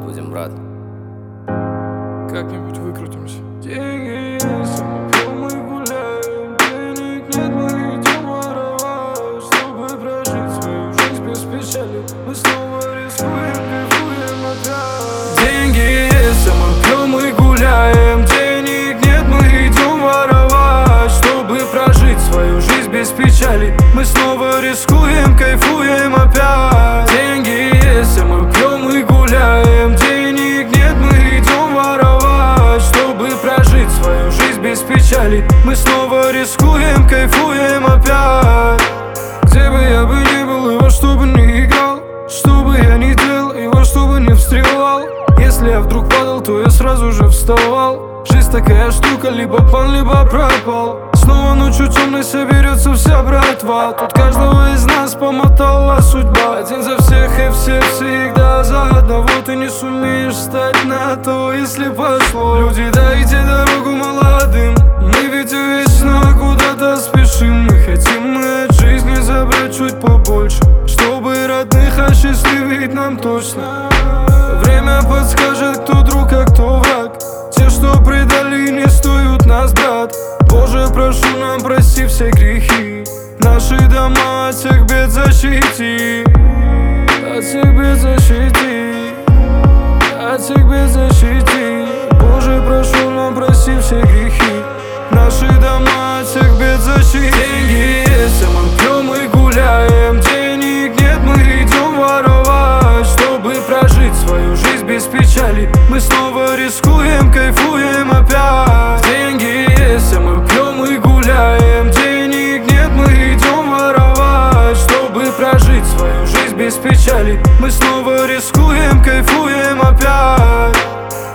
будем, брат. Как-нибудь выкрутимся. Деньги есть, мы пьем и гуляем. Денег нет, мы идем воровать, чтобы прожить свою жизнь без печали. Мы снова рискуем, кайфуем опять. Деньги есть, мы пьем и гуляем. Денег нет, мы идем воровать, чтобы прожить свою жизнь без печали. Мы снова рискуем, кайфуем опять. Деньги есть, мы пьем и гуляем. Денег нет, мы идем воровать, чтобы прожить свою жизнь без печали. Мы снова рискуем, кайфуем опять. Где бы я бы ни был и во что бы ни играл, что бы я ни делал и во что бы ни встревал, если я вдруг падал, то я сразу же вставал. Жизнь такая штука, либо пан, либо пропал. Снова ночью темной соберется вся братва. Тут каждого из нас помотала судьба. Один за всех и все всегда за одного. Ты не сумеешь встать на то, если пошло. Люди, дайте дорогу молодым. Мы ведь вечно куда-то спешим. Мы хотим от жизни забрать чуть побольше, чтобы родных осчастливить нам точно. Время подскажет, кто друг, а кто враг. Те, что предали, не стоят нас, брат. Боже, прошу, нам прости все грехи. Наши дома от всех бед защити. От всех бед защити. От всех бед защити. Боже, прошу, нам прости все грехи. Наши дома от всех бед защити. Деньги есть, а мы пьем и гуляем. Денег нет, мы идем воровать, чтобы прожить свою жизнь без печали. Мы снова рискуем, кайфуем опять. Деньги есть, а мы пьем и гуляем. Денег нет, мы идем воровать, чтобы прожить свою жизнь без печали. Мы снова рискуем, кайфуем опять.